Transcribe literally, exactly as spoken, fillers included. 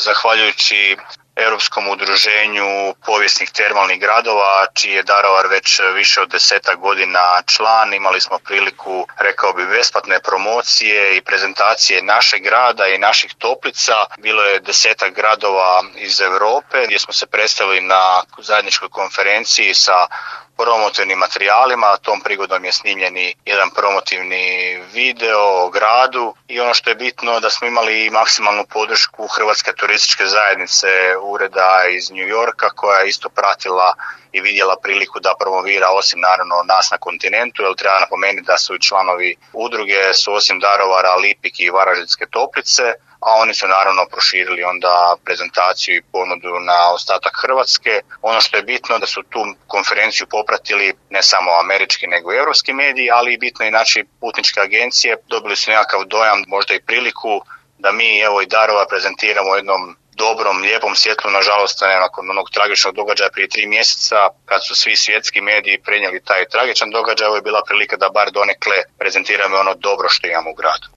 zahvaljujući Europskom udruženju povijesnih termalnih gradova, čiji je Daruvar već više od desetak godina član. Imali smo priliku, rekao bi, besplatne promocije i prezentacije našeg grada i naših toplica. Bilo je desetak gradova iz Europe gdje smo se predstavili na zajedničkoj konferenciji sa promotivnim materijalima. Tom prigodom je snimljeni jedan promotivni video o gradu i ono što je bitno da smo imali maksimalnu podršku Hrvatske turističke zajednice ureda iz New Yorka, koja je isto pratila i vidjela priliku da promovira osim naravno nas na kontinentu, jer treba napomenuti da su i članovi udruge su osim Daruvara, Lipik i Varaždinske Toplice, a oni su naravno proširili onda prezentaciju i ponudu na ostatak Hrvatske. Ono što je bitno da su tu konferenciju popratili ne samo američki nego i europski mediji, ali i bitno i naši putničke agencije. Dobili su nekakav dojam, možda i priliku da mi evo i Daruvar prezentiramo u jednom dobrom, lijepom svjetlu. Nažalost, nakon onog tragičnog događaja prije tri mjeseca, kad su svi svjetski mediji prenijeli taj tragičan događaj, ovo je bila prilika da bar donekle prezentiramo ono dobro što imamo u gradu.